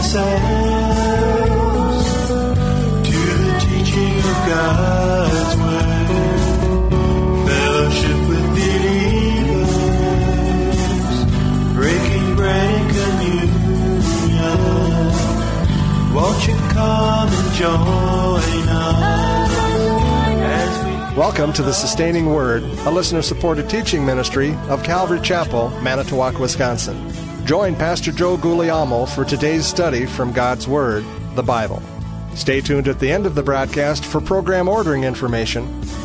ourselves to the teaching of God's Word, fellowship with believers, breaking bread and communion. Won't you come and join us as we... Welcome to the Sustaining Word, a listener-supported teaching ministry of Calvary Chapel, Manitowoc, Wisconsin. Join Pastor Joe Guglielmo for today's study from God's Word, the Bible. Stay tuned at the end of the broadcast for program ordering information.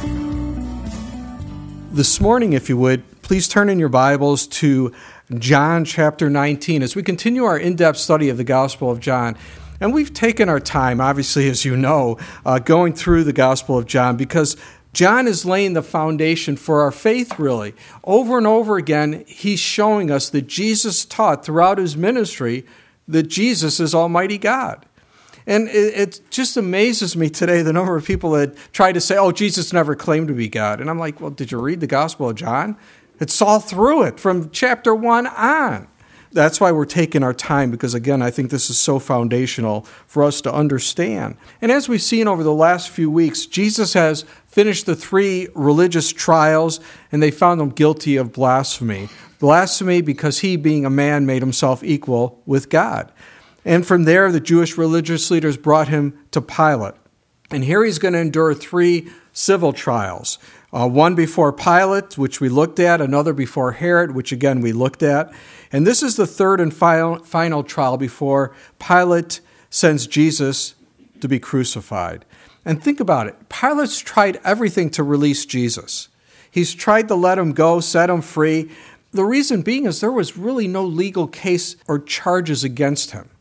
This morning, if you would, please turn in your Bibles to John chapter 19 as we continue our in-depth study of the Gospel of John. And we've taken our time, obviously, as you know, going through the Gospel of John because John is laying the foundation for our faith, really. Over and over again, he's showing us that Jesus taught throughout his ministry that Jesus is Almighty God. And it just amazes me today, the number of people that try to say, oh, Jesus never claimed to be God. And I'm like, well, did you read the Gospel of John? It's all through it, from chapter 1 on. That's why we're taking our time, because, again, I think this is so foundational for us to understand. And as we've seen over the last few weeks, Jesus has finished the 3 religious trials, and they found him guilty of blasphemy. Blasphemy because he, being a man, made himself equal with God. And from there, the Jewish religious leaders brought him to Pilate. And here he's going to endure 3 civil trials. One before Pilate, which we looked at, another before Herod, which again we looked at. And this is the 3rd and final trial before Pilate sends Jesus to be crucified. And think about it. Pilate's tried everything to release Jesus. He's tried to let him go, set him free. The reason being is there was really no legal case or charges against him.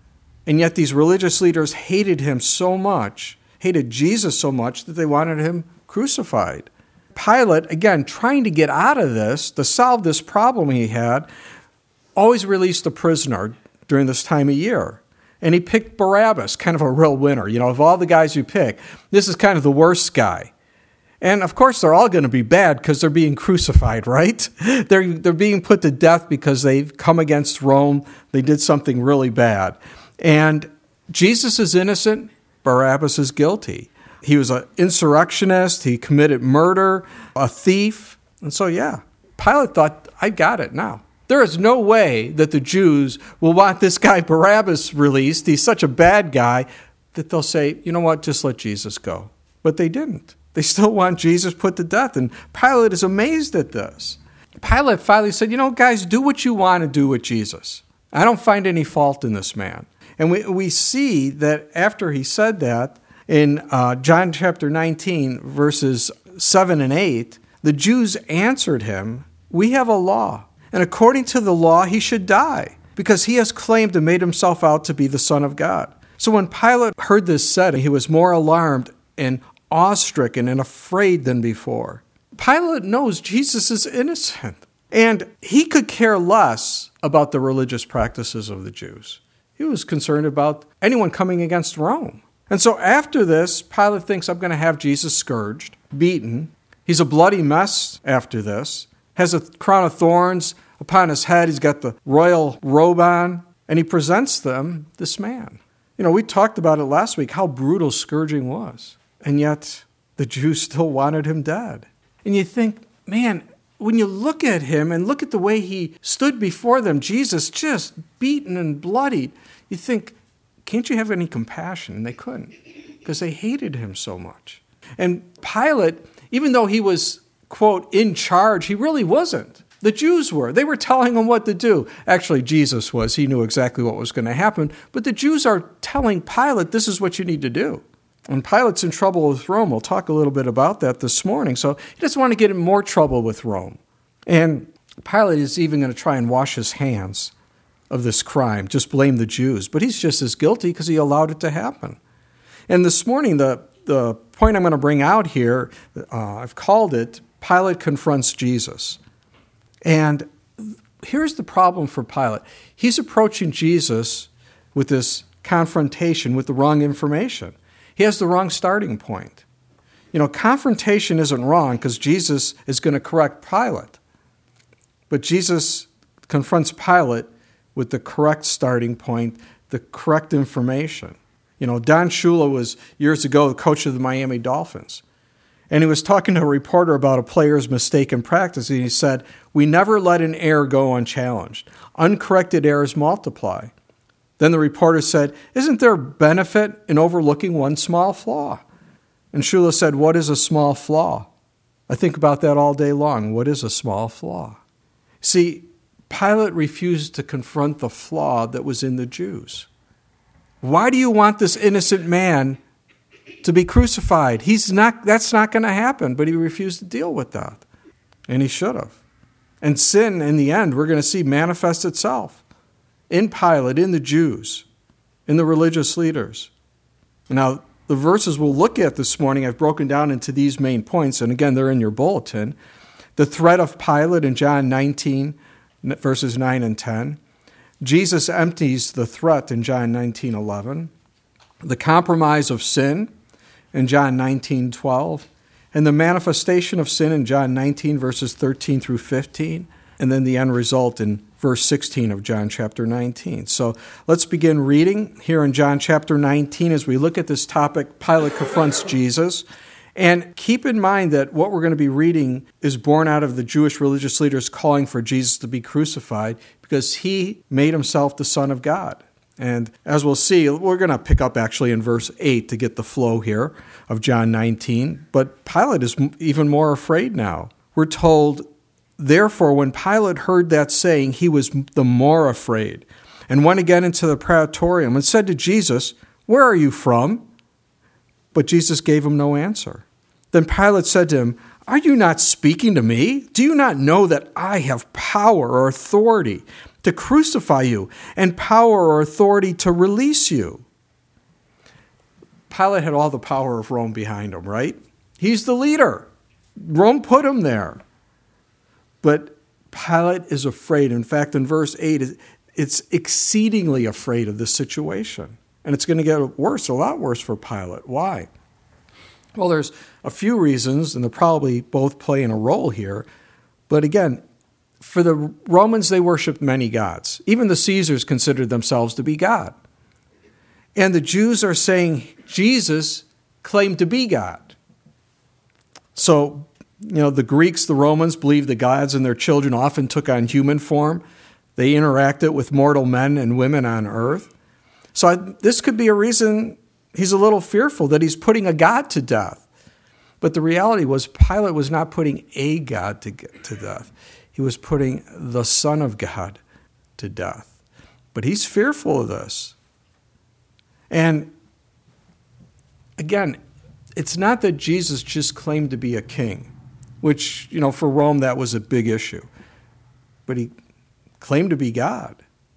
And yet these religious leaders hated him so much, hated Jesus so much, that they wanted him crucified. Pilate, again, trying to get out of this, to solve this problem he had, always released a prisoner during this time of year. And he picked Barabbas, kind of a real winner. You know, of all the guys you pick, this is kind of the worst guy. And of course, they're all going to be bad because they're being crucified, right? They're being put to death because they've come against Rome. They did something really bad. And Jesus is innocent. Barabbas is guilty. He was an insurrectionist. He committed murder, a thief. And so, Pilate thought, I got it now. There is no way that the Jews will want this guy Barabbas released. He's such a bad guy that they'll say, you know what, just let Jesus go. But they didn't. They still want Jesus put to death. And Pilate is amazed at this. Pilate finally said, guys, do what you want to do with Jesus. I don't find any fault in this man. And we see that after he said that, in John chapter 19, verses 7 and 8, the Jews answered him, we have a law, and according to the law he should die, because he has claimed and made himself out to be the Son of God. So when Pilate heard this said, he was more alarmed and awestricken and afraid than before. Pilate knows Jesus is innocent, and he could care less about the religious practices of the Jews. He was concerned about anyone coming against Rome. And so after this, Pilate thinks, I'm going to have Jesus scourged, beaten. He's a bloody mess after this, has a crown of thorns upon his head. He's got the royal robe on, and he presents them this man. We talked about it last week, how brutal scourging was. And yet the Jews still wanted him dead. And you think, man, when you look at him and look at the way he stood before them, Jesus just beaten and bloodied, you think, can't you have any compassion? And they couldn't, because they hated him so much. And Pilate, even though he was, quote, in charge, he really wasn't. The Jews were. They were telling him what to do. Actually, Jesus was. He knew exactly what was going to happen. But the Jews are telling Pilate, this is what you need to do. And Pilate's in trouble with Rome. We'll talk a little bit about that this morning. So he doesn't want to get in more trouble with Rome. And Pilate is even going to try and wash his hands of this crime, just blame the Jews. But he's just as guilty because he allowed it to happen. And this morning, the point I'm going to bring out here, I've called it, Pilate Confronts Jesus. And here's the problem for Pilate. He's approaching Jesus with this confrontation with the wrong information. He has the wrong starting point. Confrontation isn't wrong because Jesus is going to correct Pilate. But Jesus confronts Pilate with the correct starting point, the correct information. Don Shula was years ago the coach of the Miami Dolphins. And he was talking to a reporter about a player's mistake in practice, and he said, "We never let an error go unchallenged. Uncorrected errors multiply." Then the reporter said, "Isn't there benefit in overlooking one small flaw?" And Shula said, "What is a small flaw?" I think about that all day long. What is a small flaw? See, Pilate refused to confront the flaw that was in the Jews. Why do you want this innocent man to be crucified? That's not going to happen, but he refused to deal with that. And he should have. And sin, in the end, we're going to see manifest itself in Pilate, in the Jews, in the religious leaders. Now, the verses we'll look at this morning, I've broken down into these main points, and again, they're in your bulletin. The threat of Pilate in John 19, verses 9 and 10. Jesus empties the threat in John 19:11. The compromise of sin in John 19:12. And the manifestation of sin in John 19, verses 13 through 15. And then the end result in verse 16 of John chapter 19. So let's begin reading here in John chapter 19 as we look at this topic, Pilate confronts Jesus. And keep in mind that what we're going to be reading is born out of the Jewish religious leaders calling for Jesus to be crucified because he made himself the Son of God. And as we'll see, we're going to pick up actually in verse 8 to get the flow here of John 19. But Pilate is even more afraid now. We're told, therefore, when Pilate heard that saying, he was the more afraid and went again into the praetorium and said to Jesus, "Where are you from?" But Jesus gave him no answer. Then Pilate said to him, "Are you not speaking to me? Do you not know that I have power or authority to crucify you and power or authority to release you?" Pilate had all the power of Rome behind him, right? He's the leader. Rome put him there. But Pilate is afraid. In fact, in verse 8, it's exceedingly afraid of this situation. And it's going to get worse, a lot worse for Pilate. Why? Well, there's a few reasons, and they're probably both playing a role here. But again, for the Romans, they worshiped many gods. Even the Caesars considered themselves to be God. And the Jews are saying Jesus claimed to be God. So, the Greeks, the Romans, believed the gods and their children often took on human form. They interacted with mortal men and women on earth. So this could be a reason he's a little fearful that he's putting a god to death. But the reality was Pilate was not putting a god to death. He was putting the Son of God to death. But he's fearful of this. And again, it's not that Jesus just claimed to be a king, which, for Rome that was a big issue. But he claimed to be God.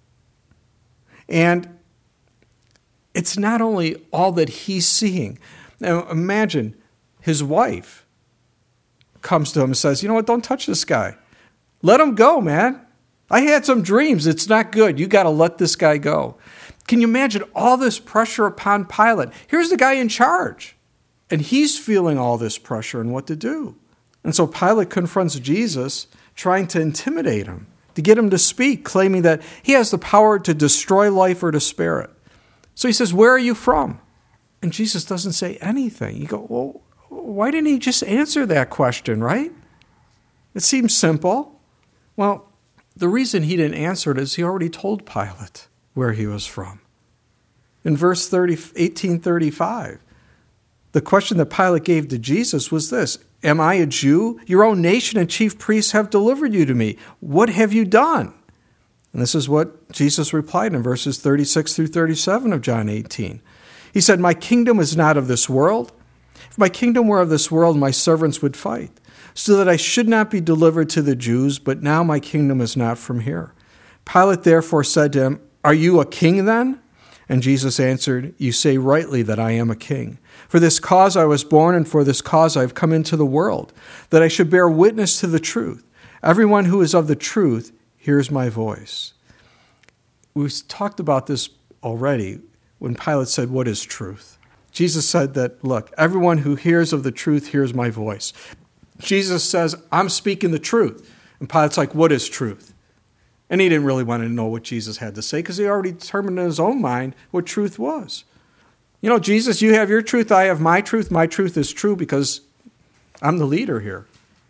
And it's not only all that he's seeing. Now imagine his wife comes to him and says, "You know what, don't touch this guy. Let him go, man. I had some dreams. It's not good. You got to let this guy go." Can you imagine all this pressure upon Pilate? Here's the guy in charge, and he's feeling all this pressure and what to do. And so Pilate confronts Jesus, trying to intimidate him, to get him to speak, claiming that he has the power to destroy life or to spare it. So he says, "Where are you from?" And Jesus doesn't say anything. You go, well, why didn't he just answer that question, right? It seems simple. Well, the reason he didn't answer it is he already told Pilate where he was from. In verse 1835, the question that Pilate gave to Jesus was this: "Am I a Jew? Your own nation and chief priests have delivered you to me. What have you done?" And this is what Jesus replied in verses 36 through 37 of John 18. He said, "My kingdom is not of this world. If my kingdom were of this world, my servants would fight, so that I should not be delivered to the Jews, but now my kingdom is not from here." Pilate therefore said to him, "Are you a king then?" And Jesus answered, "You say rightly that I am a king. For this cause I was born, and for this cause I have come into the world, that I should bear witness to the truth. Everyone who is of the truth hears my voice." We've talked about this already when Pilate said, "What is truth?" Jesus said that, look, everyone who hears of the truth hears my voice. Jesus says, "I'm speaking the truth." And Pilate's like, "What is truth?" And he didn't really want to know what Jesus had to say because he already determined in his own mind what truth was. Jesus, you have your truth, I have my truth. My truth is true because I'm the leader here.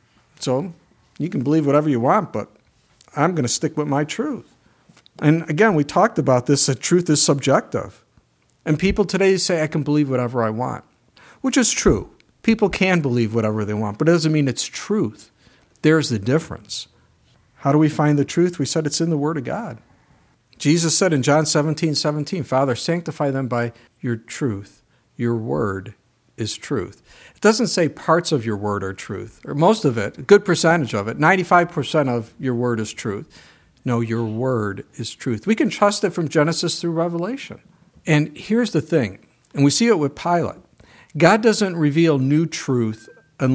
So you can believe whatever you want, but I'm going to stick with my truth. And again, we talked about this, that truth is subjective. And people today say, I can believe whatever I want, which is true. People can believe whatever they want, but it doesn't mean it's truth. There's the difference. How do we find the truth? We said it's in the Word of God. Jesus said in John 17:17, Father, sanctify them by your truth. Your word is truth. It doesn't say parts of your word are truth, or most of it, a good percentage of it. 95% of your word is truth. No, your word is truth. We can trust it from Genesis through Revelation. And here's the thing, and we see it with Pilate. God doesn't reveal new truth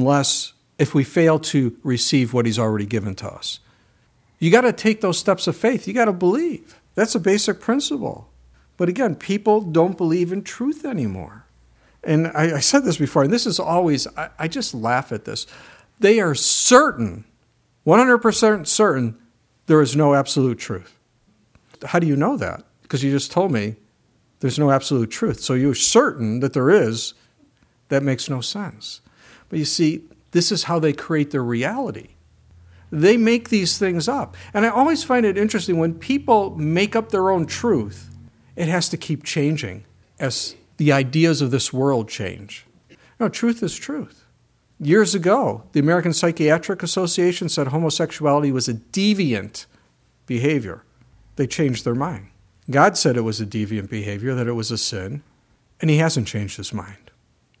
if we fail to receive what he's already given to us. You got to take those steps of faith. You got to believe. That's a basic principle. But again, people don't believe in truth anymore. And I said this before, and this is always, I just laugh at this. They are certain, 100% certain, there is no absolute truth. How do you know that? Because you just told me there's no absolute truth. So you're certain that there is. That makes no sense. But you see, this is how they create their reality. They make these things up. And I always find it interesting when people make up their own truth, it has to keep changing as the ideas of this world change. No, truth is truth. Years ago, the American Psychiatric Association said homosexuality was a deviant behavior. They changed their mind. God said it was a deviant behavior, that it was a sin, and he hasn't changed his mind.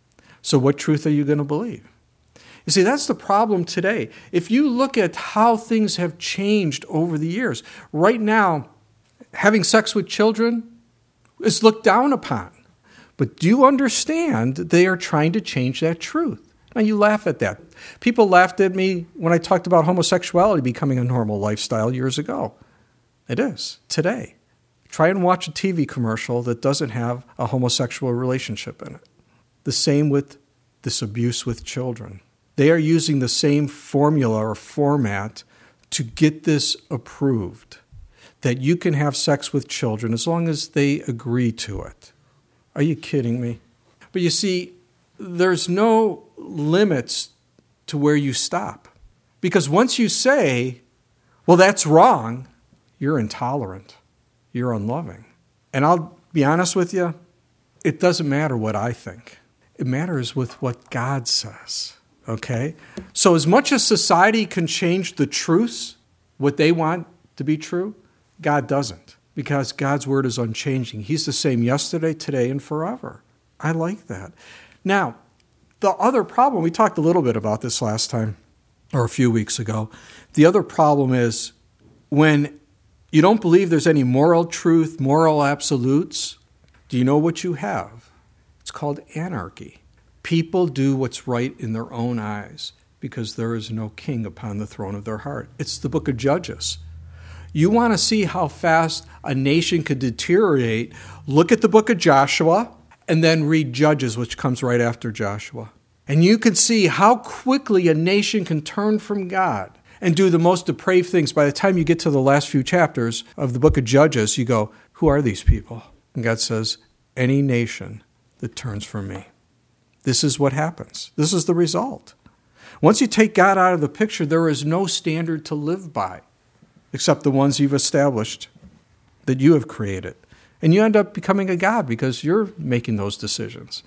So what truth are you going to believe? You see, that's the problem today. If you look at how things have changed over the years, right now, having sex with children is looked down upon. But do you understand they are trying to change that truth? Now, you laugh at that. People laughed at me when I talked about homosexuality becoming a normal lifestyle years ago. It is, today. Try and watch a TV commercial that doesn't have a homosexual relationship in it. The same with this abuse with children. They are using the same formula or format to get this approved, that you can have sex with children as long as they agree to it. Are you kidding me? But you see, there's no limits to where you stop. Because once you say, well, that's wrong, you're intolerant. You're unloving. And I'll be honest with you, it doesn't matter what I think. It matters with what God says. Okay? So as much as society can change the truths, what they want to be true, God doesn't. Because God's word is unchanging. He's the same yesterday, today, and forever. I like that. Now, the other problem, we talked a little bit about this last time, or a few weeks ago. The other problem is when you don't believe there's any moral truth, moral absolutes, do you know what you have? It's called anarchy. People do what's right in their own eyes because there is no king upon the throne of their heart. It's the book of Judges. You want to see how fast a nation could deteriorate, look at the book of Joshua and then read Judges, which comes right after Joshua. And you can see how quickly a nation can turn from God and do the most depraved things. By the time you get to the last few chapters of the book of Judges, you go, who are these people? And God says, any nation that turns from me. This is what happens. This is the result. Once you take God out of the picture, there is no standard to live by except the ones you've established that you have created. And you end up becoming a god because you're making those decisions.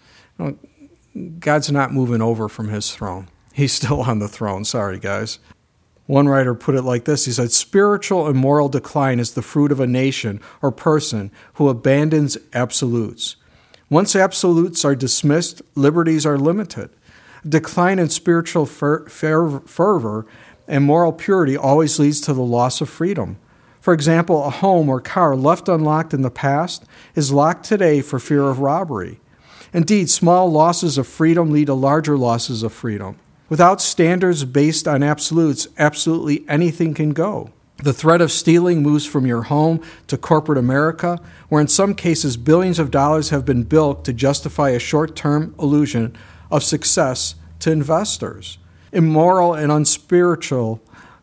God's not moving over from his throne. He's still on the throne. Sorry, guys. One writer put it like this. He said, spiritual and moral decline is the fruit of a nation or person who abandons absolutes. Once absolutes are dismissed, liberties are limited. Decline in spiritual fervor and moral purity always leads to the loss of freedom. For example, a home or car left unlocked in the past is locked today for fear of robbery. Indeed, small losses of freedom lead to larger losses of freedom. Without standards based on absolutes, absolutely anything can go. The threat of stealing moves from your home to corporate America, where in some cases billions of dollars have been built to justify a short-term illusion of success to investors. Immoral and unspiritual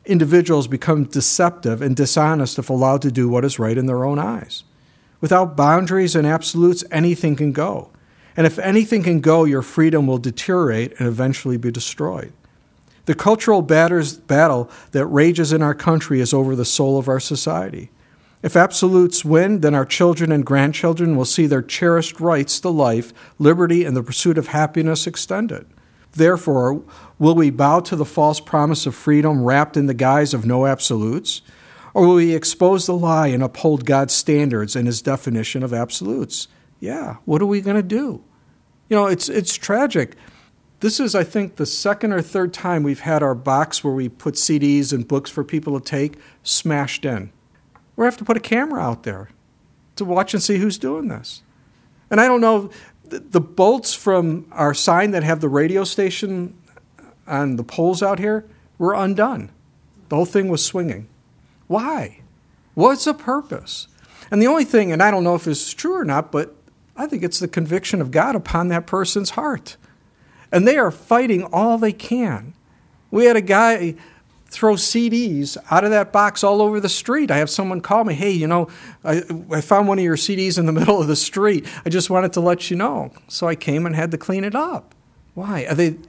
individuals become deceptive and dishonest if allowed to do what is right in their own eyes. Without boundaries and absolutes, anything can go. And if anything can go, your freedom will deteriorate and eventually be destroyed. The cultural battle that rages in our country is over the soul of our society. If absolutes win, then our children and grandchildren will see their cherished rights to life, liberty, and the pursuit of happiness extended. Therefore, will we bow to the false promise of freedom wrapped in the guise of no absolutes? Or will we expose the lie and uphold God's standards and his definition of absolutes? Yeah, what are we going to do? It's tragic. This is, I think, the second or third time we've had our box where we put CDs and books for people to take smashed in. We have to put a camera out there to watch and see who's doing this. And I don't know, the bolts from our sign that have the radio station on the poles out here were undone. The whole thing was swinging. Why? What's the purpose? And the only thing, and I don't know if this is true or not, but I think it's the conviction of God upon that person's heart. And they are fighting all they can. We had a guy throw CDs out of that box all over the street. I have someone call me, hey, I found one of your CDs in the middle of the street. I just wanted to let you know. So I came and had to clean it up. Why?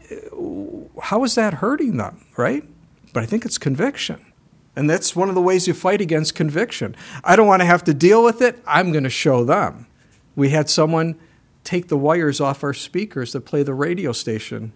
How is that hurting them, right? But I think it's conviction. And that's one of the ways you fight against conviction. I don't want to have to deal with it. I'm going to show them. We had someone take the wires off our speakers that play the radio station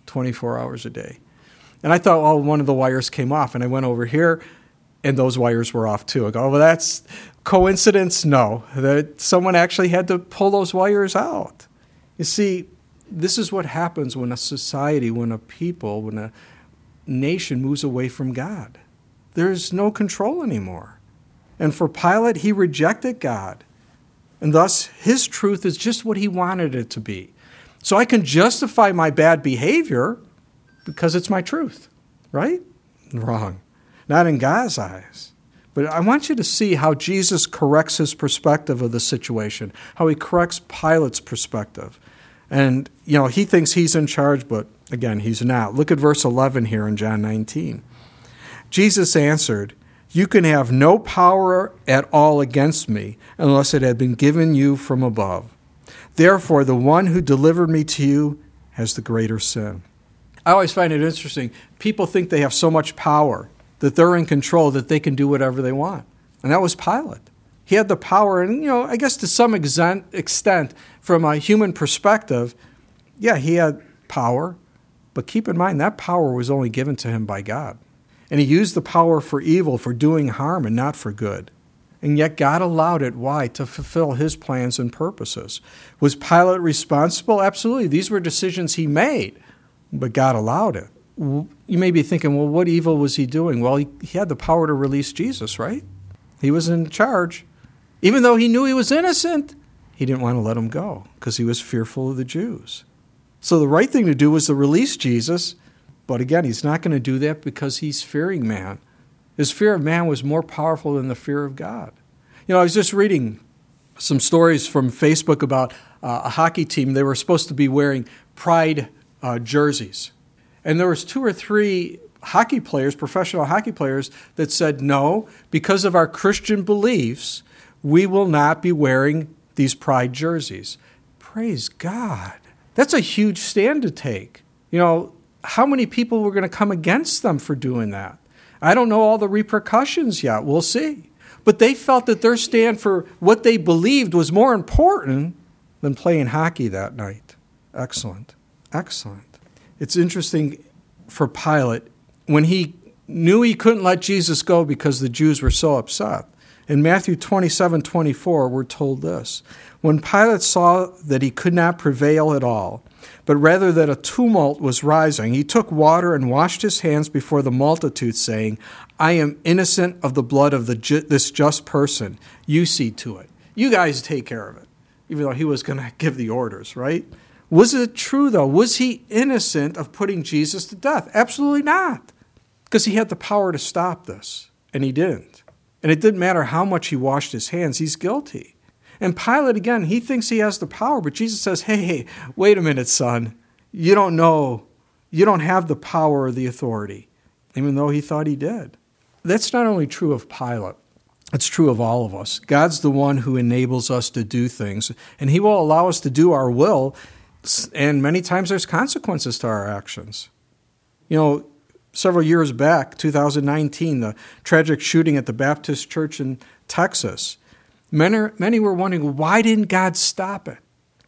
24 hours a day. And I thought, one of the wires came off. And I went over here, and those wires were off too. I go, well, that's coincidence? No. That someone actually had to pull those wires out. You see, this is what happens when a society, when a people, when a nation moves away from God. There's no control anymore. And for Pilate, he rejected God. And thus, his truth is just what he wanted it to be. So I can justify my bad behavior because it's my truth, right? Wrong. Not in God's eyes. But I want you to see how Jesus corrects his perspective of the situation, how he corrects Pilate's perspective. And, he thinks he's in charge, but again, he's not. Look at verse 11 here in John 19. Jesus answered, "You can have no power at all against me unless it had been given you from above. Therefore, the one who delivered me to you has the greater sin." I always find it interesting. People think they have so much power, that they're in control, that they can do whatever they want. And that was Pilate. He had the power, and, I guess to some extent, from a human perspective, yeah, he had power. But keep in mind, that power was only given to him by God. And he used the power for evil, for doing harm, and not for good. And yet God allowed it. Why? To fulfill his plans and purposes. Was Pilate responsible? Absolutely. These were decisions he made, but God allowed it. You may be thinking, well, what evil was he doing? Well, he had the power to release Jesus, right? He was in charge. Even though he knew he was innocent, he didn't want to let him go because he was fearful of the Jews. So the right thing to do was to release Jesus. But again, he's not going to do that because he's fearing man. His fear of man was more powerful than the fear of God. I was just reading some stories from Facebook about a hockey team. They were supposed to be wearing pride jerseys. And there was 2 or 3 hockey players, professional hockey players, that said, no, because of our Christian beliefs, we will not be wearing these pride jerseys. Praise God. That's a huge stand to take. How many people were going to come against them for doing that? I don't know all the repercussions yet. We'll see. But they felt that their stand for what they believed was more important than playing hockey that night. Excellent. Excellent. It's interesting for Pilate, when he knew he couldn't let Jesus go because the Jews were so upset. In Matthew 27:24, we're told this. When Pilate saw that he could not prevail at all, but rather that a tumult was rising, he took water and washed his hands before the multitude, saying, I am innocent of the blood of this just person. You see to it. You guys take care of it. Even though he was going to give the orders, right? Was it true, though? Was he innocent of putting Jesus to death? Absolutely not. Because he had the power to stop this, and he didn't. And it didn't matter how much he washed his hands, he's guilty. And Pilate, again, he thinks he has the power, but Jesus says, hey, wait a minute, son. You don't know. You don't have the power or the authority. even though he thought he did. That's not only true of Pilate. It's true of all of us. God's the one who enables us to do things, and he will allow us to do our will, and many times there's consequences to our actions. You know, several years back, 2019, the tragic shooting at the Baptist Church in Texas, many were wondering, why didn't God stop it?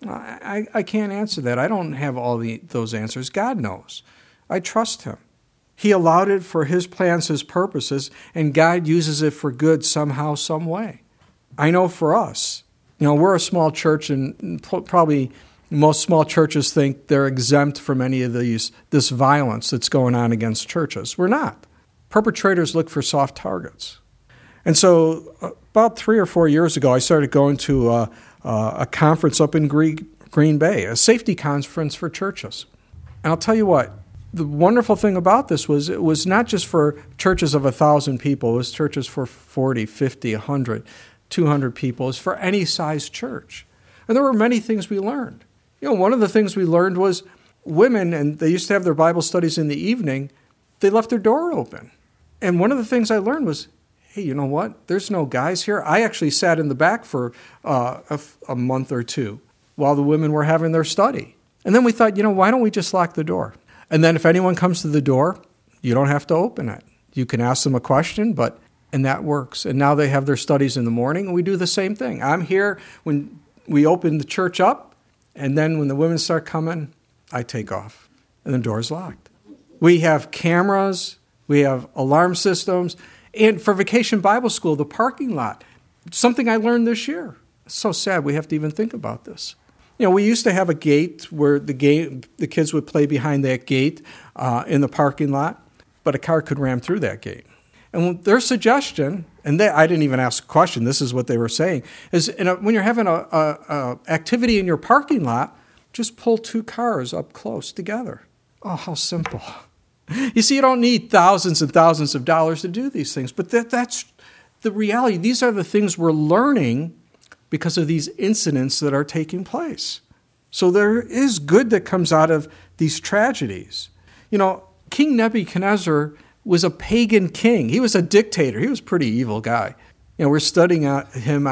I can't answer that. I don't have all those answers. God knows. I trust him. He allowed it for his plans, his purposes, and God uses it for good somehow, some way. I know for us, you know, we're a small church, and probably most small churches think they're exempt from any of this violence that's going on against churches. We're not. Perpetrators look for soft targets. And so about 3 or 4 years ago, I started going to a conference up in Green Bay, a safety conference for churches. And I'll tell you what, the wonderful thing about this was it was not just for churches of 1,000 people. It was churches for 40, 50, 100, 200 people. It was for any size church. And there were many things we learned. You know, one of the things we learned was women, and they used to have their Bible studies in the evening, they left their door open. And one of the things I learned was, hey, you know what? There's no guys here. I actually sat in the back for a month or two while the women were having their study. And then we thought, you know, why don't we just lock the door? And then if anyone comes to the door, you don't have to open it. You can ask them a question, and that works. And now they have their studies in the morning, and we do the same thing. I'm here when we open the church up, and then when the women start coming, I take off, and the door's locked. We have cameras, we have alarm systems, and for Vacation Bible School, the parking lot, something I learned this year. It's so sad we have to even think about this. You know, we used to have a gate where the kids would play behind that gate in the parking lot, but a car could ram through that gate. And their suggestion, and I didn't even ask a question, this is what they were saying, is when you're having a activity in your parking lot, just pull 2 cars up close together. Oh, how simple. You see, you don't need thousands and thousands of dollars to do these things, but that's the reality. These are the things we're learning because of these incidents that are taking place. So there is good that comes out of these tragedies. You know, King Nebuchadnezzar was a pagan king. He was a dictator. He was a pretty evil guy. You know, we're studying him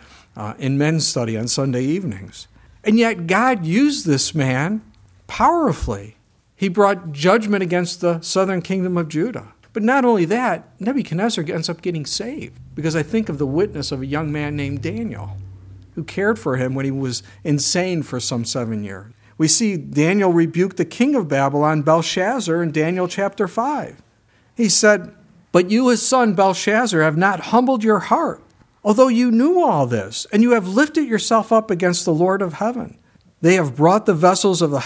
in men's study on Sunday evenings. And yet God used this man powerfully. He brought judgment against the southern kingdom of Judah. But not only that, Nebuchadnezzar ends up getting saved, because I think of the witness of a young man named Daniel who cared for him when he was insane for some 7 years. We see Daniel rebuke the king of Babylon, Belshazzar, in Daniel chapter 5. He said, "But you, his son Belshazzar, have not humbled your heart, although you knew all this, and you have lifted yourself up against the Lord of heaven. They have brought the vessels of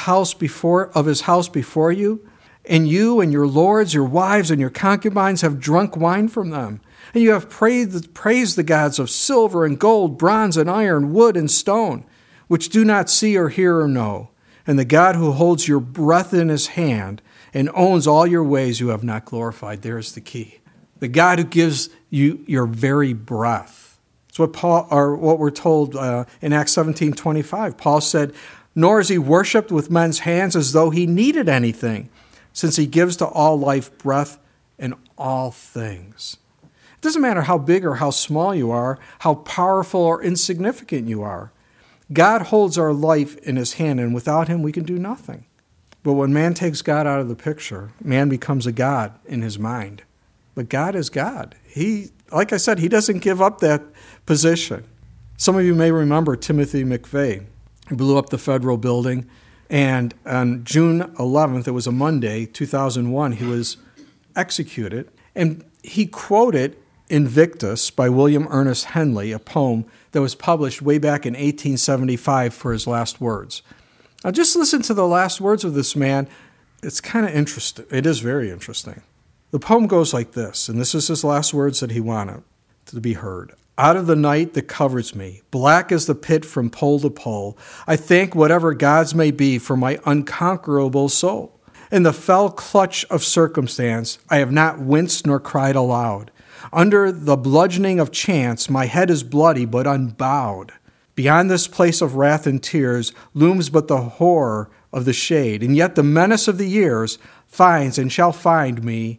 his house before you, and you and your lords, your wives, and your concubines have drunk wine from them. And you have praised the gods of silver and gold, bronze and iron, wood and stone, which do not see or hear or know. And the God who holds your breath in his hand and owns all your ways you have not glorified." There's the key. The God who gives you your very breath. It's what we're told in Acts 17:25. Paul said, "Nor is he worshipped with men's hands as though he needed anything, since he gives to all life breath in all things." It doesn't matter how big or how small you are, how powerful or insignificant you are. God holds our life in his hand, and without him we can do nothing. But when man takes God out of the picture, man becomes a god in his mind. But God is God. Like I said, he doesn't give up that position. Some of you may remember Timothy McVeigh. He blew up the federal building, and on June 11th, it was a Monday, 2001, he was executed. And he quoted Invictus by William Ernest Henley, a poem that was published way back in 1875 for his last words. Now just listen to the last words of this man. It's kind of interesting. It is very interesting. The poem goes like this, and this is his last words that he wanted to be heard. "Out of the night that covers me, black as the pit from pole to pole, I thank whatever gods may be for my unconquerable soul. In the fell clutch of circumstance, I have not winced nor cried aloud. Under the bludgeoning of chance, my head is bloody but unbowed. Beyond this place of wrath and tears looms but the horror of the shade, and yet the menace of the years finds and shall find me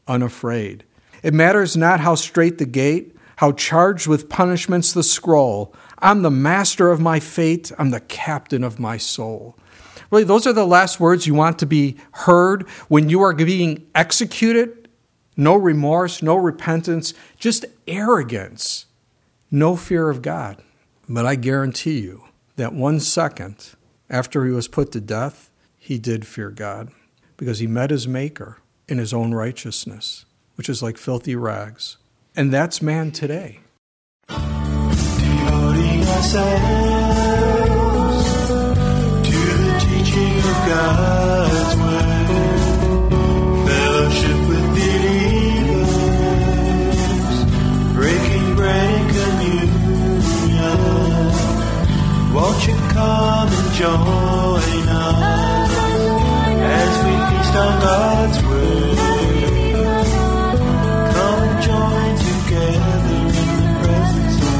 unafraid. It matters not how straight the gate, how charged with punishments the scroll. I'm the master of my fate. I'm the captain of my soul. Really, those are the last words you want to be heard when you are being executed. No remorse, no repentance, just arrogance. No fear of God. But I guarantee you that 1 second after he was put to death, he did fear God because he met his Maker in his own righteousness, which is like filthy rags. And that's man today. Devoting ourselves to the teaching of God's word, fellowship with believers, breaking bread and communion. Won't you come and join us as we feast on God's word? Come and join together in the presence of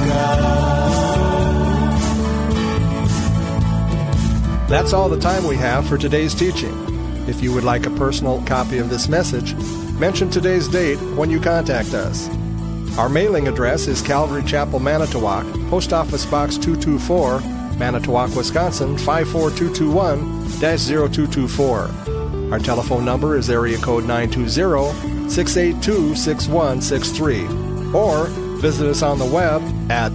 God. That's all the time we have for today's teaching. If you would like a personal copy of this message, mention today's date when you contact us. Our mailing address is Calvary Chapel, Manitowoc, Post Office Box 224, Manitowoc, Wisconsin 54221-0224. Our telephone number is area code 920-682-6163. Or visit us on the web at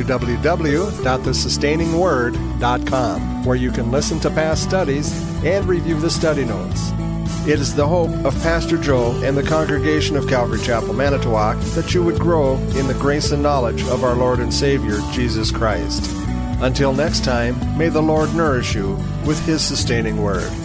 www.thesustainingsword.com, where you can listen to past studies and review the study notes. It is the hope of Pastor Joe and the congregation of Calvary Chapel, Manitowoc, that you would grow in the grace and knowledge of our Lord and Savior, Jesus Christ. Until next time, may the Lord nourish you with His sustaining word.